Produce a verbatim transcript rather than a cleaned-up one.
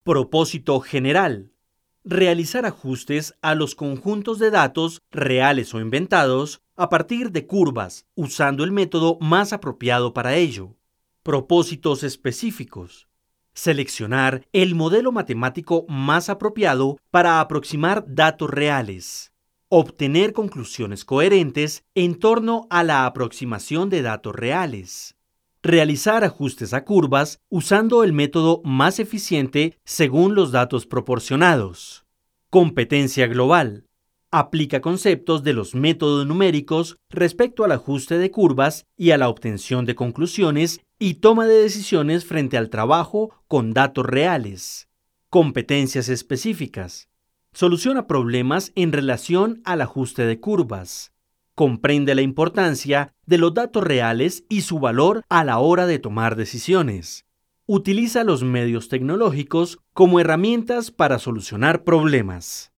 Propósito general. Realizar ajustes a los conjuntos de datos reales o inventados a partir de curvas, usando el método más apropiado para ello. Propósitos específicos. Seleccionar el modelo matemático más apropiado para aproximar datos reales. Obtener conclusiones coherentes en torno a la aproximación de datos reales. Realizar ajustes a curvas usando el método más eficiente según los datos proporcionados. Competencia global. Aplica conceptos de los métodos numéricos respecto al ajuste de curvas y a la obtención de conclusiones y toma de decisiones frente al trabajo con datos reales. Competencias específicas. Soluciona problemas en relación al ajuste de curvas. Comprende la importancia de los datos reales y su valor a la hora de tomar decisiones. Utiliza los medios tecnológicos como herramientas para solucionar problemas.